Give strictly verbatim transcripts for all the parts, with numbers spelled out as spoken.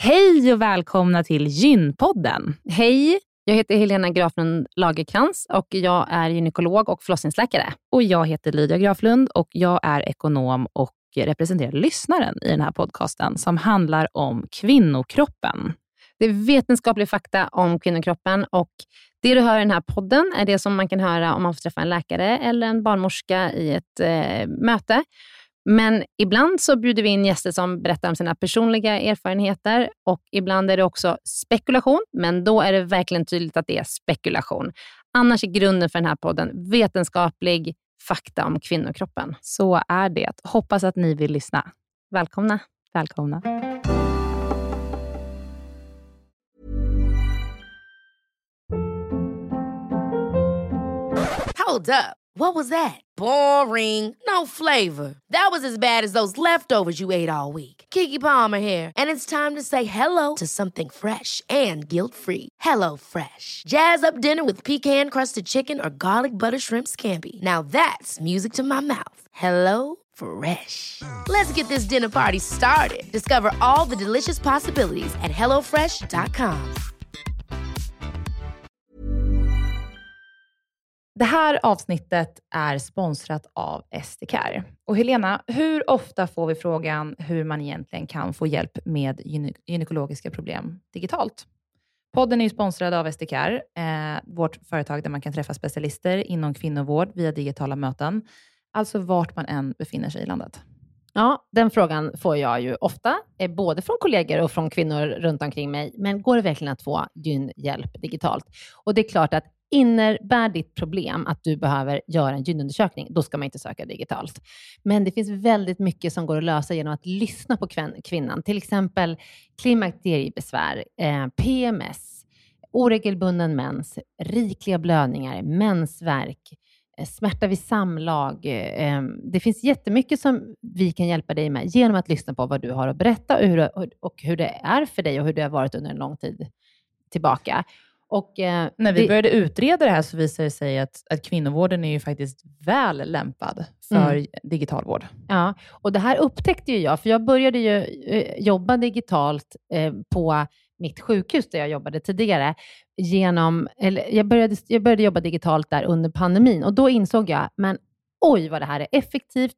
Hej och välkomna till Gynpodden. Hej, jag heter Helena Graflund Lagerkrans och jag är gynekolog och förlossningsläkare. Och jag heter Lydia Graflund och jag är ekonom och representerar lyssnaren i den här podcasten som handlar om kvinnokroppen. Det är vetenskaplig fakta om kvinnokroppen och det du hör i den här podden är det som man kan höra om man får träffa en läkare eller en barnmorska i ett eh, möte. Men ibland så bjuder vi in gäster som berättar om sina personliga erfarenheter och ibland är det också spekulation, men då är det verkligen tydligt att det är spekulation. Annars är grunden för den här podden vetenskaplig fakta om kvinnokroppen. Så är det. Hoppas att ni vill lyssna. Välkomna. Välkomna. Hold up. What was that? Boring. No flavor. That was as bad as those leftovers you ate all week. Keke Palmer here, and it's time to say hello to something fresh and guilt-free. Hello Fresh. Jazz up dinner with pecan-crusted chicken or garlic butter shrimp scampi. Now that's music to my mouth. Hello Fresh. Let's get this dinner party started. Discover all the delicious possibilities at hello fresh dot com. Det här avsnittet är sponsrat av Estecare. Och Helena, hur ofta får vi frågan hur man egentligen kan få hjälp med gyne- gynekologiska problem digitalt? Podden är ju sponsrad av Estecare, eh, vårt företag där man kan träffa specialister inom kvinnovård via digitala möten. Alltså vart man än befinner sig i landet. Ja, den frågan får jag ju ofta, eh, både från kollegor och från kvinnor runt omkring mig. Men går det verkligen att få gynhjälp digitalt? Och det är klart att innebär ditt problem att du behöver göra en gynundersökning, då ska man inte söka digitalt. Men det finns väldigt mycket som går att lösa genom att lyssna på kvin- kvinnan. Till exempel klimakteriebesvär, eh, P M S, oregelbunden mens, rikliga blödningar, mensvärk, eh, smärta vid samlag. Eh, det finns jättemycket som vi kan hjälpa dig med genom att lyssna på vad du har att berätta och hur, och hur det är för dig och hur det har varit under en lång tid tillbaka. Och, eh, När vi det, började utreda det här så visade det sig att, att kvinnovården är ju faktiskt väl lämpad för mm. digital vård. Ja, och det här upptäckte ju jag, för jag började ju eh, jobba digitalt eh, på mitt sjukhus där jag jobbade tidigare. Genom, eller jag, började, jag började jobba digitalt där under pandemin och då insåg jag, men oj vad det här är effektivt.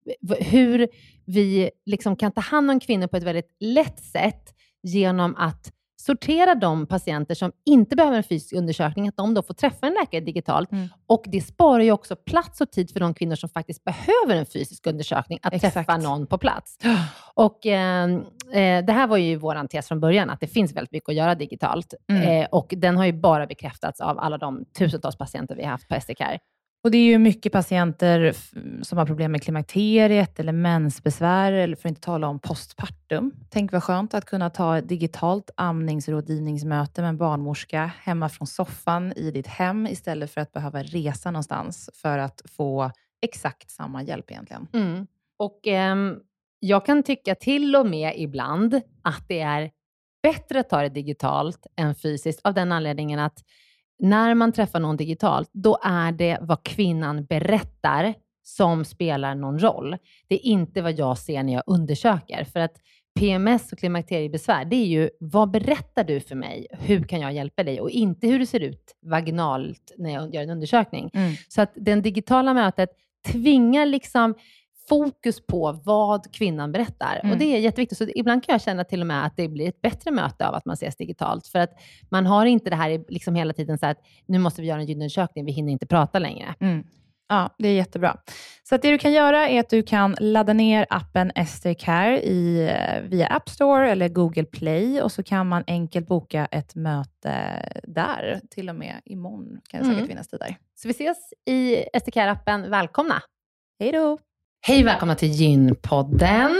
Hur vi liksom kan ta hand om kvinnor på ett väldigt lätt sätt genom att sortera de patienter som inte behöver en fysisk undersökning, att de då får träffa en läkare digitalt. Mm. Och det sparar ju också plats och tid för de kvinnor som faktiskt behöver en fysisk undersökning att Exakt. träffa någon på plats. Och eh, det här var ju våran tes från början, att det finns väldigt mycket att göra digitalt. Mm. Eh, och den har ju bara bekräftats av alla de tusentals patienter vi har haft på Estecare. Och det är ju mycket patienter som har problem med klimakteriet eller mensbesvär, eller för att inte tala om postpartum. Tänk vad skönt att kunna ta ett digitalt amningsrådgivningsmöte med en barnmorska hemma från soffan i ditt hem istället för att behöva resa någonstans för att få exakt samma hjälp egentligen. Mm. Och eh, jag kan tycka till och med ibland att det är bättre att ta det digitalt än fysiskt av den anledningen att när man träffar någon digitalt, då är det vad kvinnan berättar som spelar någon roll. Det är inte vad jag ser när jag undersöker. För att P M S och klimakteriebesvär, det är ju vad berättar du för mig? Hur kan jag hjälpa dig? Och inte hur det ser ut vaginalt när jag gör en undersökning. Mm. Så att den digitala mötet tvingar liksom fokus på vad kvinnan berättar. Mm. Och det är jätteviktigt. Så ibland kan jag känna till och med att det blir ett bättre möte av att man ses digitalt. För att man har inte det här liksom hela tiden så att nu måste vi göra en gynundersökning, vi hinner inte prata längre. Mm. Ja, det är jättebra. Så att det du kan göra är att du kan ladda ner appen Estecare i, via App Store eller Google Play. Och så kan man enkelt boka ett möte där. Till och med imorgon kan det säkert mm. finnas tid där. Så vi ses i Estecare-appen. Välkomna! Hej då! Hej, välkomna till Gynpodden.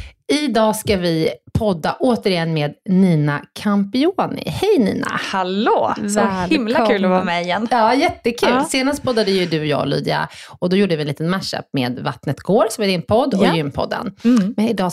Idag ska vi podda återigen med Nina Campioni. Hej Nina! Hallå! Så Välkommen. Himla kul att vara med igen. Ja, jättekul. Ja. Senast poddade ju du och jag, Lydia. Och då gjorde vi en liten mashup med Vattnet går, som är din podd, och ja. Gynpodden. Mm. Men idag ska vi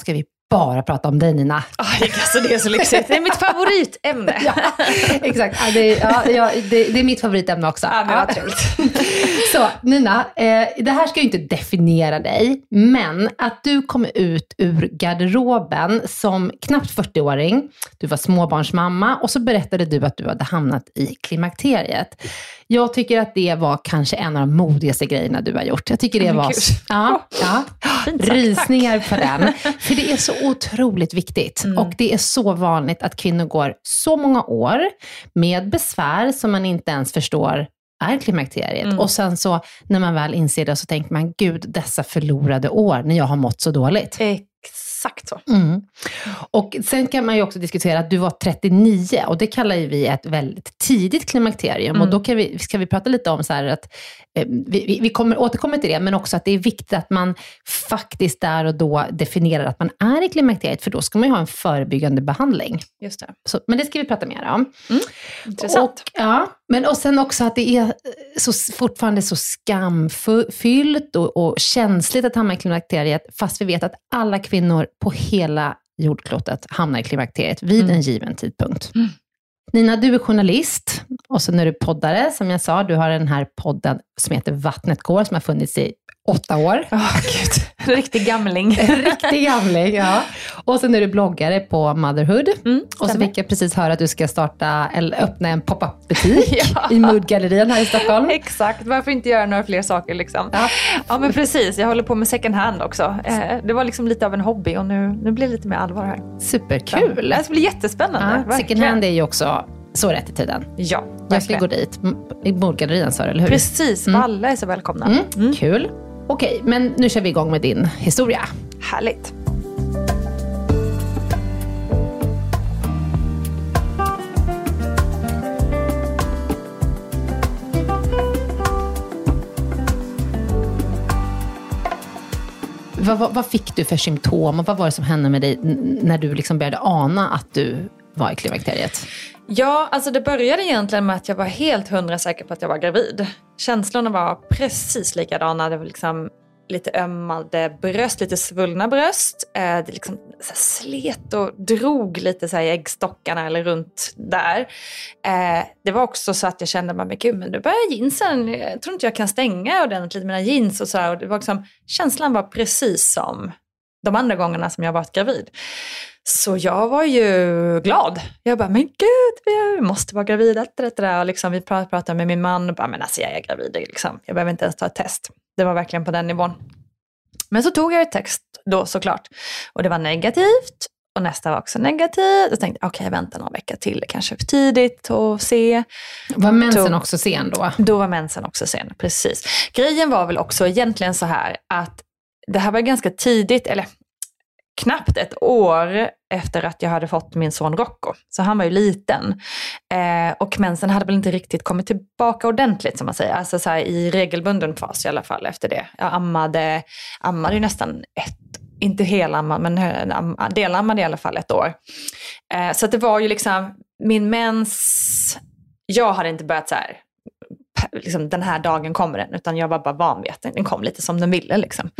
bara prata om dig, Nina. Oh, alltså, det är så lyxigt. Det är mitt favoritämne. Ja, exakt. Ja, det, ja, ja, det, det är mitt favoritämne också. Ja, men vad trevligt. Så Nina, eh, det här ska ju inte definiera dig, men att du kom ut ur garderoben som knappt fyrtioåring, du var småbarnsmamma och så berättade du att du hade hamnat i klimakteriet. Jag tycker att det var kanske en av de modigaste grejerna du har gjort. Jag tycker det men var gud. ja, ja, Fint sagt, rysningar tack. på den. För det är så otroligt viktigt. Mm. Och det är så vanligt att kvinnor går så många år med besvär som man inte ens förstår är klimakteriet. Mm. Och sen så när man väl inser det så tänker man, gud, dessa förlorade år när jag har mått så dåligt. Exakt så. Mm. Och sen kan man ju också diskutera att du var trettionio och det kallar ju vi ett väldigt tidigt klimakterium. Mm. Och då kan vi, ska vi prata lite om så här att eh, vi, vi kommer återkomma till det, men också att det är viktigt att man faktiskt där och då definierar att man är i klimakteriet, för då ska man ju ha en förebyggande behandling. Just det. Så, men det ska vi prata mer om. Mm. Intressant. Och, ja, men och sen också att det är så, fortfarande så skamfyllt och, och känsligt att hamna i klimakteriet, fast vi vet att alla kvinnor på hela jordklotet hamnar i klimakteriet vid Mm. en given tidpunkt. Mm. Nina, du är journalist och sen är du poddare, som jag sa. Du har den här podden som heter Vattnet går, som har funnits i åtta år. Oh, gud. Riktig gamling. Riktig gamling, ja. Och sen är du bloggare på Motherhood. Mm, och så fick jag precis höra att du ska starta eller öppna en pop-up-butik Ja. i Moodgallerian här i Stockholm. Exakt, varför inte göra några fler saker liksom? Ja. Ja, men precis, jag håller på med second hand också. Eh, det var liksom lite av en hobby och nu, nu blir det lite mer allvar här. Superkul. Det ska bli jättespännande. Ja, second hand är ju också så rätt i tiden. Ja, Jag ska verkligen. gå dit. M- I Moodgallerian, sa du, eller hur? Precis, Mm. alla är så välkomna. Mm. Mm. Kul. Okej, men nu kör vi igång med din historia. Härligt. Vad, vad, vad fick du för symptom och vad var det som hände med dig n- när du liksom började ana att du var i klimakteriet? Ja, alltså det började egentligen med att jag var helt hundra säker på att jag var gravid. Känslorna var precis likadana. Det var liksom lite ömmande bröst, lite svullna bröst. Eh, det liksom så här slet och drog lite så här i äggstockarna eller runt där. Eh, det var också så att jag kände, men gud, men nu börjar jeansen. Jag tror inte jag kan stänga ordentligt mina jeans och så här. Och det var liksom, känslan var precis som de andra gångerna som jag varit gravid. Så jag var ju glad. Jag bara, men gud, vi måste vara gravida. Och liksom, vi pratade med min man och bara, men alltså jag är gravid. Liksom. Jag behöver inte ens ta ett test. Det var verkligen på den nivån. Men så tog jag ett test då såklart. Och det var negativt. Och nästa var också negativt. Och tänkte, okej, okay, jag väntar några veckor till. Kanske för tidigt att se. Var mensen Tog, också sen då? Då var mensen också sen, precis. Grejen var väl också egentligen så här att det här var ganska tidigt, eller knappt ett år efter att jag hade fått min son Rocco. Så han var ju liten. Eh, och mensen hade väl inte riktigt kommit tillbaka ordentligt, som man säger. Alltså så här, i regelbunden fas i alla fall efter det. Jag ammade, ammade ju nästan ett, inte helammad, men delammade i alla fall ett år. Eh, så att det var ju liksom, min mens, jag hade inte börjat så här, liksom, den här dagen kommer den. Utan jag var bara van vid att den kom lite som den ville liksom.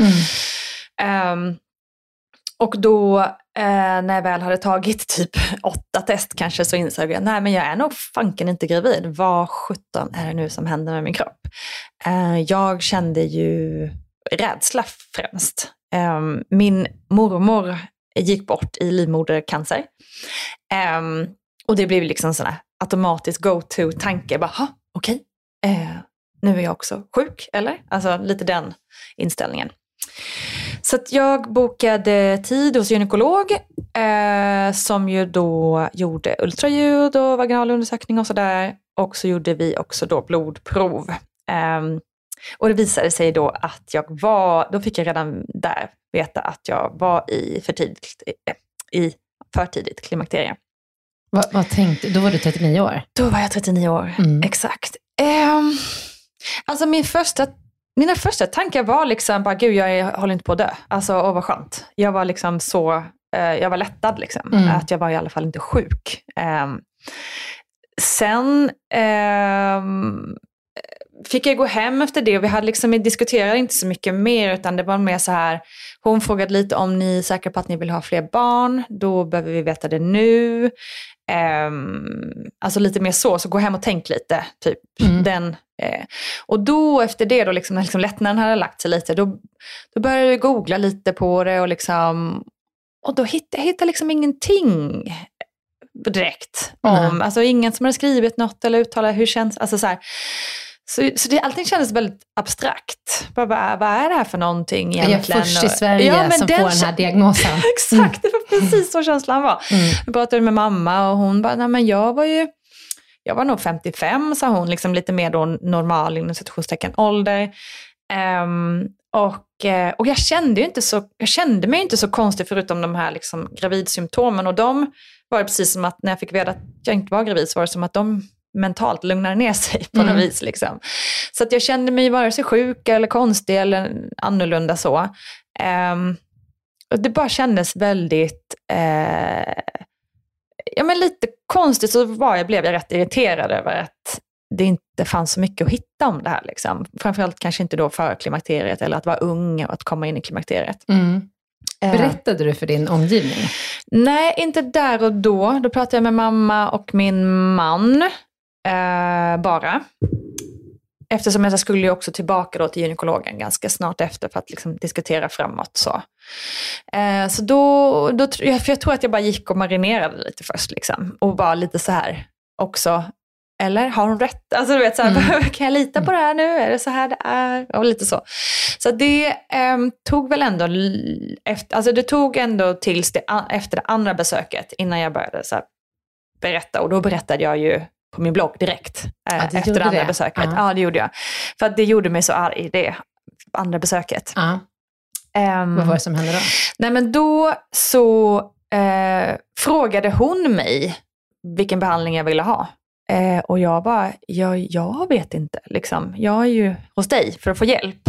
Mm. Um, Och då eh, när jag väl hade tagit typ åtta test kanske, så insåg jag, nej men jag är nog fanken inte gravid. Vad sjutton är det nu som händer med min kropp? Eh, jag kände ju rädsla främst. Eh, min mormor gick bort i livmodercancer. Eh, och det blev liksom sån här automatisk go-to-tanke. Bara, okej, okay, eh, nu är jag också sjuk, eller? Alltså lite den inställningen. Så att jag bokade tid hos gynekolog eh, som ju då gjorde ultraljud och vaginalundersökning och sådär. Och så gjorde vi också då blodprov. Eh, och det visade sig då att jag var, då fick jag redan där veta att jag var i för tidigt, i för tidigt klimakterie. Vad, vad tänkte du? Då var du trettionio år? Då var jag trettionio år, mm. exakt. Eh, alltså min första Mina första tankar var liksom bara, gud, jag håller inte på att dö. Alltså, åh vad skönt. Jag var liksom så, eh, jag var lättad liksom. Mm. Att jag var i alla fall inte sjuk. Eh, sen, eh, fick jag gå hem efter det och vi hade liksom, vi diskuterade inte så mycket mer utan det var mer så här, hon frågade lite om ni är säkra på att ni vill ha fler barn, då behöver vi veta det nu. Um, alltså lite mer så, så gå hem och tänk lite typ. Mm. Den, eh. Och då efter det då liksom, när liksom lättnaden hade lagt sig lite, då, då började jag googla lite på det och liksom, och då hittade jag hittade liksom ingenting direkt om, mm. alltså ingen som hade skrivit något eller uttalat hur känns, alltså så här. Så, så det, allting kändes väldigt abstrakt. Bara, bara, vad är det här för någonting egentligen? Jag är först i Sverige ja, men som den, får den här diagnosen. Exakt, mm. det var precis så känslan var. Mm. Jag pratade med mamma och hon bara, nej men jag var ju, jag var nog femtiofem, sa hon, liksom lite mer då normal inom situationstecken ålder. Um, och, och jag kände ju inte så, jag kände mig inte så konstig förutom de här liksom gravidsymptomen, och de var det precis som att när jag fick veta att jag inte var gravid så var det som att de mentalt lugnade ner sig på mm. något vis. Liksom. Så att jag kände mig vare sig sjuk eller konstig eller annorlunda så. Um, och det bara kändes väldigt uh, ja, men lite konstigt, så var jag, blev jag rätt irriterad över att det inte fanns så mycket att hitta om det här. Liksom. Framförallt kanske inte då för klimakteriet eller att vara ung och att komma in i klimakteriet. Mm. Berättade du för din omgivning? Nej, inte där och då. Då pratade jag med mamma och min man eh, bara. Eftersom jag skulle ju också tillbaka då till gynekologen ganska snart efter för att liksom diskutera framåt. Så, eh, så då, då, för jag tror att jag bara gick och marinerade lite först. Liksom, och var lite så här också. Eller har hon rätt? Alltså du vet så här, mm. kan jag lita på det här nu? Är det så här det är? Och lite så. Så det eh, tog väl ändå efter, alltså det tog ändå tills det, efter det andra besöket innan jag började så här, berätta. Och då berättade jag ju på min blogg direkt eh, ja, efter det andra det. besöket. Uh-huh. Ja, det gjorde jag. För att det gjorde mig så arg, det andra besöket. Uh-huh. Um, Vad var det som hände då? Nej men då så eh, frågade hon mig vilken behandling jag ville ha. Eh, och jag bara, jag, jag vet inte, liksom. Jag är ju hos dig för att få hjälp.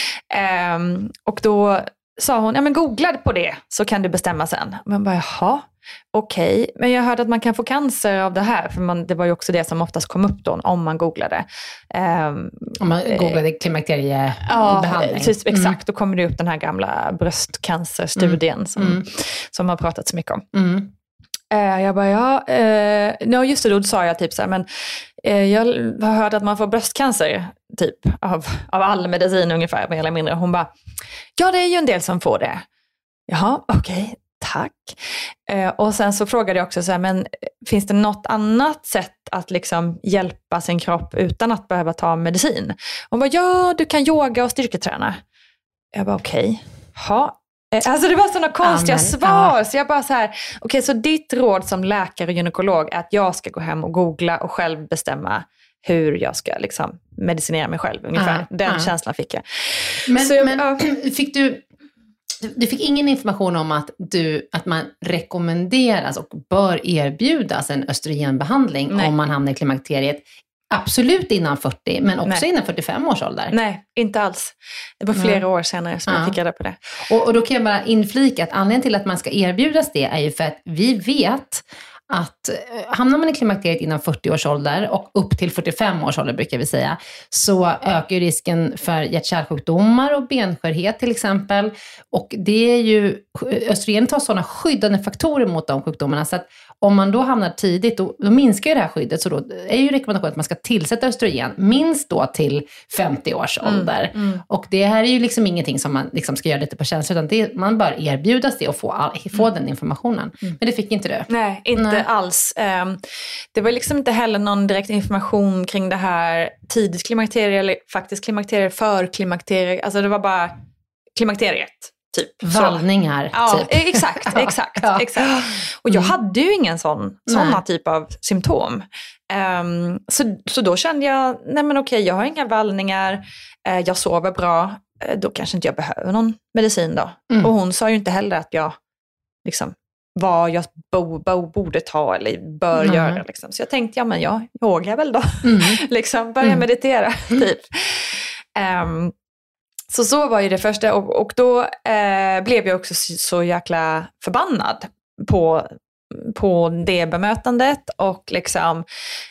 Eh, och då sa hon, ja men googla på det så kan du bestämma sen. Men bara, jaha, okej. Okay. Men jag hörde att man kan få cancer av det här, för man, det var ju också det som oftast kom upp då om man googlade. Eh, om man googlade klimakteriebehandling. Ja, exakt. Mm. Då kommer det upp den här gamla bröstcancerstudien mm. som, mm. som har pratat så mycket om. Mm. Uh, jag bara, ja, uh, no, just det, då sa jag typ så här, men uh, jag har hört att man får bröstcancer typ av, av all medicin ungefär, mer eller mindre. Hon bara, ja det är ju en del som får det. Jaha, okej, okay, tack. Uh, och sen så frågade jag också så här, men finns det något annat sätt att liksom hjälpa sin kropp utan att behöva ta medicin? Hon bara, ja du kan yoga och styrketräna. Jag bara, okej, okay. Ja. Alltså det var sådana konstiga Amen. svar. Ja. Så jag bara så här, okej okay, så ditt råd som läkare och gynekolog är att jag ska gå hem och googla och själv bestämma hur jag ska liksom medicinera mig själv ungefär. Ja. Den ja. känslan fick jag. Men, så jag, men ja. fick du, du fick ingen information om att, du, att man rekommenderas och bör erbjudas en östrogenbehandling Nej. om man hamnar i klimakteriet? Absolut innan fyrtio, men också Nej. innan fyrtiofem års ålder. Nej, inte alls. Det var flera mm. år senare som ja. jag fick reda på det. Och, och då kan jag bara inflika att anledningen till att man ska erbjudas det är ju för att vi vet att hamnar man i klimakteriet innan fyrtio års ålder och upp till fyrtiofem års ålder brukar vi säga, så ökar risken för hjärt-kärlsjukdomar och benskörhet till exempel. Och det är ju, östrogen tar sådana skyddande faktorer mot de sjukdomarna, så att om man då hamnar tidigt, då, då minskar ju det här skyddet. Så då är ju rekommendationen att man ska tillsätta östrogen minst då till femtio års ålder. Mm, mm. Och det här är ju liksom ingenting som man liksom ska göra lite på känsla, utan det, man bör erbjudas det och få, all, få mm. den informationen. Mm. Men det fick inte du? Nej, inte Nej. alls. Um, det var liksom inte heller någon direkt information kring det här tidigt klimakterie eller faktiskt klimakterie för klimakterie. Alltså det var bara klimakteriet. Typ. Vallningar. Ja, typ. exakt, exakt, ja. exakt. Och jag hade ju ingen sån, såna typ av symptom. Um, så, så då kände jag, nej men okej, jag har inga vallningar, uh, jag sover bra, uh, då kanske inte jag behöver någon medicin då. Mm. Och hon sa ju inte heller att jag, liksom, vad jag bo, bo, borde ta eller bör mm. göra. Liksom. Så jag tänkte, ja men jag yogar väl då. Mm. liksom, börja mm. meditera, typ. Um, Så så var ju det första, och, och då eh, blev jag också så, så jäkla förbannad på, på det bemötandet och liksom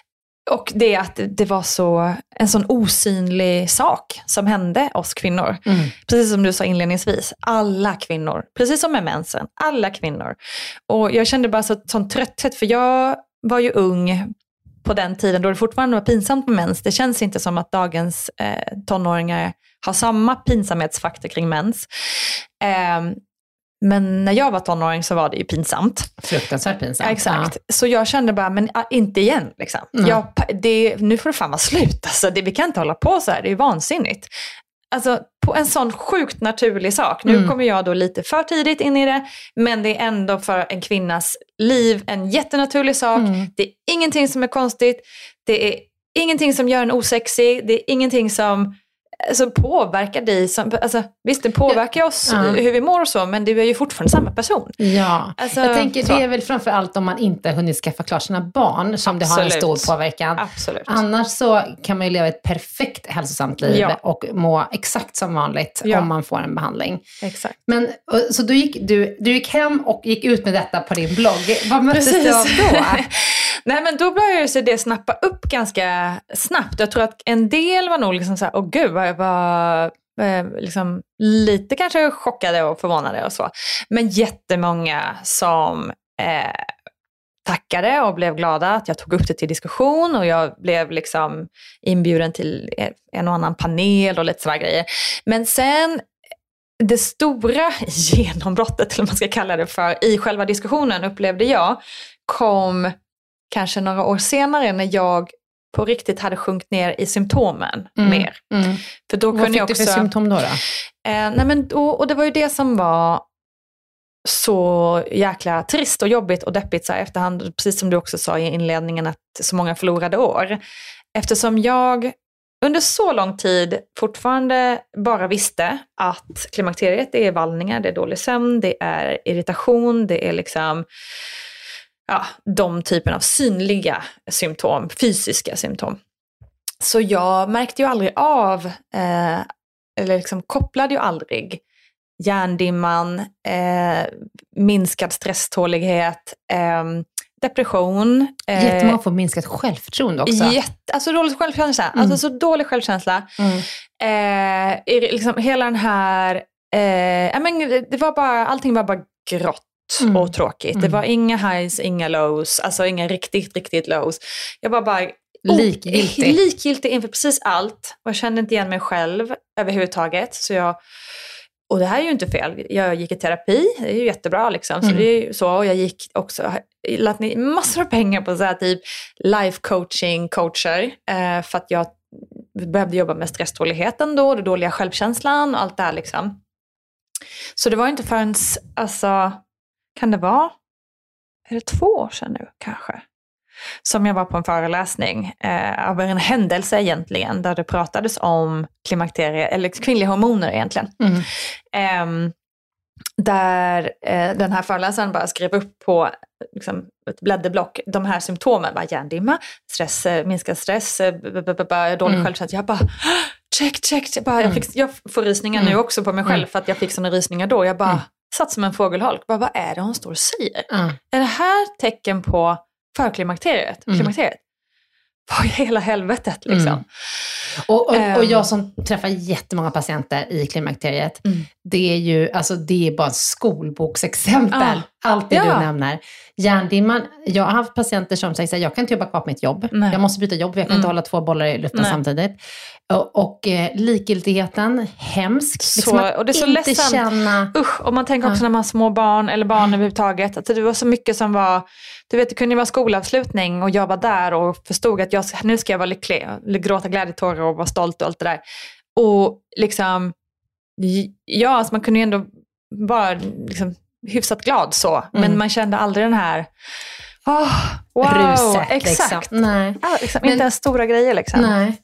Och det att det var så en sån osynlig sak som hände oss kvinnor. Mm. Precis som du sa inledningsvis. Alla kvinnor. Precis som med mensen. Alla kvinnor. Och jag kände bara så, sån trötthet. För jag var ju ung på den tiden då det fortfarande var pinsamt med mens. Det känns inte som att dagens eh, tonåringar har samma pinsamhetsfaktor kring mens. Eh, Men när jag var tonåring så var det ju pinsamt. Fruktansvärt pinsamt. Ja, exakt. Ja. Så jag kände bara, men ah, inte igen. Liksom. Mm. Jag, det, nu får det fan vara slut. Alltså, det, vi kan inte hålla på så här, det är vansinnigt. Alltså på en sån sjukt naturlig sak. Nu mm. kommer jag då lite för tidigt in i det. Men det är ändå för en kvinnas liv en jättenaturlig sak. Mm. Det är ingenting som är konstigt. Det är ingenting som gör en osexig. Det är ingenting som... Alltså påverkar dig, som, alltså, visst det påverkar ja. oss ja. hur vi mår och så, men du är ju fortfarande samma person. Ja, alltså, jag tänker så. det är väl framförallt om man inte hunnit skaffa klart sina barn som Absolut. det har en stor påverkan. Absolut. Annars så kan man ju leva ett perfekt hälsosamt liv ja. och må exakt som vanligt ja. om man får en behandling. Exakt. Men, så du gick, du, du gick hem och gick ut med detta på din blogg. Vad möttes du av då? Nej, men då började så det snappa upp ganska snabbt. Jag tror att en del var nog liksom så här, åh gud, jag var eh, liksom lite kanske chockade och förvånade och så. Men jättemånga som eh, tackade och blev glada att jag tog upp det till diskussion, och jag blev liksom inbjuden till en och annan panel och lite sådana grejer. Men sen det stora genombrottet, eller vad man ska kalla det för, i själva diskussionen upplevde jag kom kanske några år senare när jag på riktigt hade sjunkit ner i symptomen mm. mer. Mm. För då Vad kunde fick jag också, du för symptom då? då? Eh, nej men då, och det var ju det som var så jäkla trist och jobbigt och deppigt så här efterhand, precis som du också sa i inledningen, att så många förlorade år. Eftersom jag under så lång tid fortfarande bara visste att klimakteriet, det är vallningar, det är dålig sömn, det är irritation, det är liksom ja, de typen av synliga symptom, fysiska symptom. Så jag märkte ju aldrig av, eh, eller liksom kopplade ju aldrig hjärndimman, eh, minskad stresstålighet, eh, depression. Eh, Jättemånga får minskat självförtroende också. Jätte, alltså dålig självkänsla. Mm. Alltså så dålig självkänsla. Mm. Eh, liksom hela den här, eh, men det var bara, allting var bara grått. Mm. Och tråkigt. Mm. Det var inga highs, inga lows. Alltså inga riktigt, riktigt lows. Jag var bara likgiltig. Oh, likgiltig inför precis allt. Och jag kände inte igen mig själv överhuvudtaget. Så jag, och det här är ju inte fel. Jag gick i terapi. Det är ju jättebra liksom. Så mm. det är ju så. Och jag gick också, lagt ner massor av pengar på så här typ life coaching, coacher. Eh, för att jag behövde jobba med stresståligheten då. Den dåliga självkänslan och allt det här liksom. Så det var inte förrän, alltså... Kan det vara, är det två år sedan nu kanske, som jag var på en föreläsning eh, av en händelse egentligen, där det pratades om klimakterier, eller kvinnliga hormoner egentligen. Mm. Eh, där eh, den här föreläsaren bara skrev upp på liksom, ett blädderblock de här symptomen, bara hjärndimma, stress, minskad stress, dålig mm. självkänsla. Jag bara, check, check, check. Bara, jag, fick, jag får rysningar mm. nu också på mig själv mm. för att jag fick såna rysningar då. Jag bara... Mm. satt som en fågelholk. Bara, vad är det hon står och säger? Mm. Är det här tecken på förklimakteriet? Mm. Klimakteriet? Vad i hela helvetet liksom? Mm. Och, och, um. och jag som träffar jättemånga patienter i klimakteriet, mm. det är ju, alltså det är bara skolboksexempel. Ah. Allt det ja. du nämner. Hjärndimman, jag har haft patienter som säger så här, jag kan inte jobba kvar på mitt jobb. Nej. Jag måste byta jobb, jag kan mm. inte hålla två bollar i luften Nej. samtidigt. Och, och eh, likgiltigheten, hemskt. Så, liksom och det är så inte ledsamt. Känna... Usch, och man tänker också ja. när man har små barn eller barn mm. överhuvudtaget. Alltså, det var så mycket som var, du vet det kunde vara skolavslutning och jag var där och förstod att jag, nu ska jag vara lycklig. Gråta glädjetårar och vara stolt och allt det där. Och liksom, ja alltså man kunde ju ändå vara liksom hyfsat glad så. Mm. Men man kände aldrig den här oh, wow, ruset. Exakt. Liksom. Nej. Ja, liksom, Men, inte ens stora grejer liksom. Nej.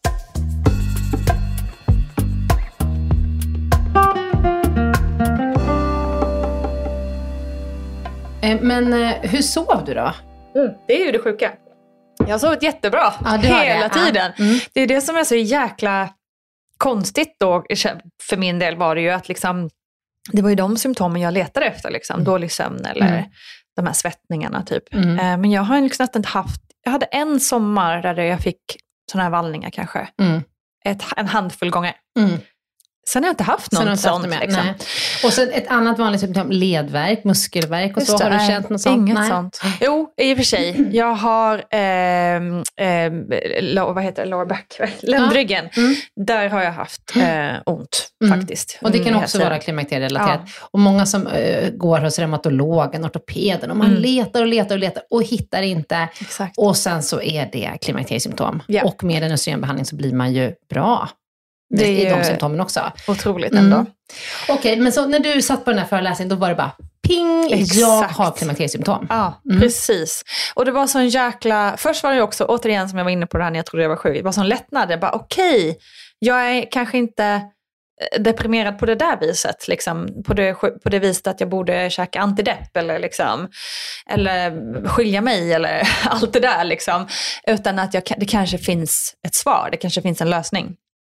Men hur sov du då? Mm, det är ju det sjuka. Jag har sovit jättebra ja, hela det. tiden. Ja. Mm. Det är det som är så jäkla konstigt då. För min del var det ju att liksom, det var ju de symptomen jag letade efter. Liksom. Mm. Dålig sömn eller mm. de här svettningarna typ. Mm. Men jag har liksom inte haft jag hade en sommar där jag fick såna här vallningar kanske. Mm. Ett, en handfull gånger. Mm. Sen har jag inte haft något inte sånt. haft Liksom. Och sen ett annat vanligt symptom, ledvärk, muskelvärk och Just så. det, Har du nej, känt något sånt? Inget Nej. sånt. Jo, i och för sig. Jag har eh, eh, low, vad heter det? Lower back, ländryggen. Ja. Mm. Där har jag haft eh, ont Mm. faktiskt. Och det kan Mm, också jag vara klimakterierelaterat. Ja. Och många som uh, går hos reumatologen, ortopeden, och man mm. letar och letar och letar och hittar inte. Exakt. Och sen så är det klimakteriesymptom. Ja. Och med en östrogenbehandling så blir man ju bra. Det är ju de symptomen också. Otroligt ändå. Mm. Okej, okay, men så när du satt på den här föreläsningen, då var det bara ping, Exakt. jag har klimakteriesymptom. Ja, mm. precis. Och det var sån jäkla... Först var det också, återigen som jag var inne på det här när jag trodde jag var sjuk, det var sån lättnad. Jag bara, okej, okay, jag är kanske inte deprimerad på det där viset. Liksom, på, det, på det viset att jag borde käka antidepp eller, liksom, eller skilja mig eller allt det där. Liksom. Utan att jag, det kanske finns ett svar, det kanske finns en lösning.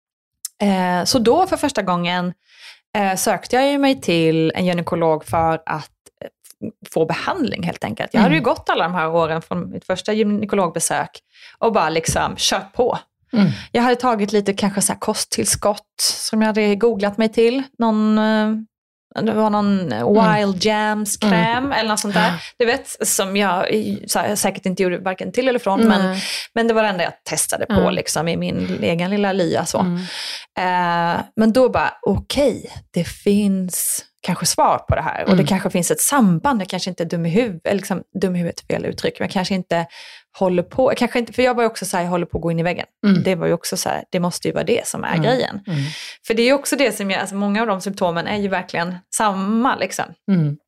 Eh, så då för första gången eh, sökte jag mig till en gynekolog för att eh, få behandling helt enkelt. Jag mm. hade ju gått alla de här åren från mitt första gynekologbesök och bara liksom kört på. Mm. Jag hade tagit lite kanske så här kosttillskott som jag hade googlat mig till. Någon, det var någon Wild Jams kräm mm. eller något sånt där. Du vet, som jag så här, säkert inte gjorde varken till eller från. Mm. Men, men det var det enda jag testade på mm. liksom, i min egen lilla lya. Så. Mm. Eh, men då bara, okej, okay, det finns kanske svar på det här. Och mm. det kanske finns ett samband. Jag kanske inte är dum i huvudet. Liksom, dum i huvudet fel uttryck. Men jag kanske inte håller på. Kanske inte, för jag var ju också så här, jag håller på att gå in i väggen. Mm. Det var ju också så här, det måste ju vara det som är mm. grejen. Mm. För det är ju också det som jag, alltså många av de symptomen är ju verkligen samma liksom. Mm.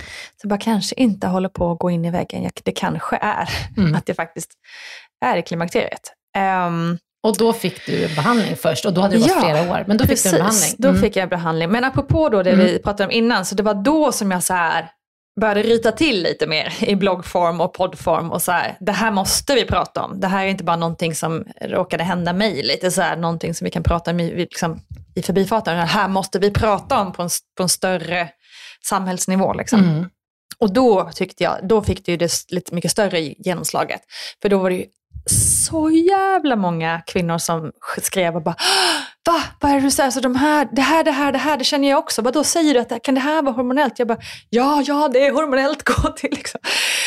Så bara kanske inte håller på att gå in i väggen. Jag, det kanske är mm. att det faktiskt är i klimakteriet. Um, Och då fick du behandling först. Och då hade det gått ja, flera år. Men då precis, fick du behandling. Mm. Då fick jag behandling. Men apropå då det mm. vi pratade om innan. Så det var då som jag så här började ryta till lite mer i bloggform och poddform. Och så här, det här måste vi prata om. Det här är inte bara någonting som råkade hända mig. Lite så här, någonting som vi kan prata om i, liksom, i förbifarten. Det här måste vi prata om på en, på en större samhällsnivå. Liksom. Mm. Och då tyckte jag, då fick det ju det lite mycket större genomslaget. För då var det ju så jävla många kvinnor som skrev och bara, va? Vad är det du säger? Så de här, det här, det här, det här, det känner jag också. Vad då säger du att kan det här vara hormonellt? Jag bara, ja, ja, det är hormonellt, gå till liksom.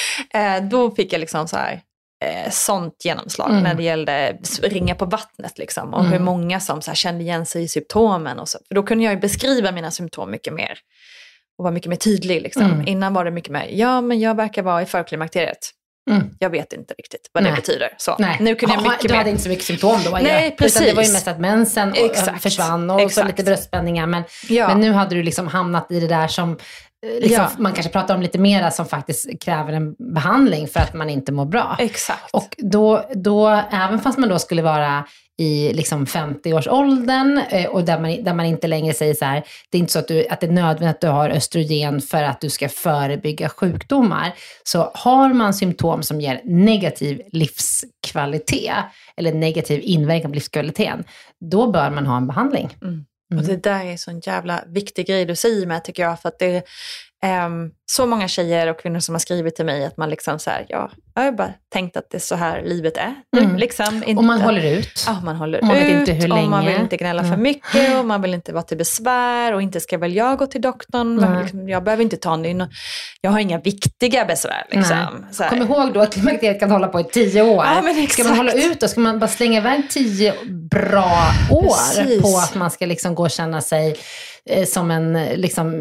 Eh, då fick jag liksom så här eh, sånt genomslag mm. när det gällde ringa på vattnet liksom. Och mm. hur många som så här, kände igen sig i symptomen och så. För då kunde jag ju beskriva mina symptom mycket mer. Och vara mycket mer tydlig liksom. Mm. Innan var det mycket mer, ja men jag verkar vara i förklimakteriet. Mm. Jag vet inte riktigt vad Nej. det betyder. Så. Nej. Nu kunde jag mycket du mer... hade inte så mycket symptom då. Nej, jag. precis. Utan det var ju mest att mensen Exakt. försvann och Exakt. så lite bröstspänningar. Men, ja. men nu hade du liksom hamnat i det där som liksom, ja. man kanske pratar om lite mera som faktiskt kräver en behandling för att man inte mår bra. Exakt. Och då, då även fast man då skulle vara i liksom femtio-årsåldern och där man, där man inte längre säger så här, det är inte så att, du, att det är nödvändigt att du har östrogen för att du ska förebygga sjukdomar. Så har man symptom som ger negativ livskvalitet eller negativ inverkan på livskvaliteten, då bör man ha en behandling. Mm. Och det där är en sån jävla viktig grej du säger med, tycker jag, för att det är um, så många tjejer och kvinnor som har skrivit till mig att man liksom så här, ja, jag har bara tänkt att det är så här livet är. Mm. Liksom, inte, och man håller ut. Ja, man håller man ut. Vet inte hur länge. Och man vill inte gnälla mm. för mycket och man vill inte vara till besvär och inte ska väl jag gå till doktorn. Mm. Men liksom, jag behöver inte ta en, jag har inga viktiga besvär. Liksom, så Kom ihåg då att klimakteriet kan hålla på i tio år. Ja, men ska man hålla ut och ska man bara slänga iväg tio bra år Precis. på att man ska liksom gå och känna sig som en liksom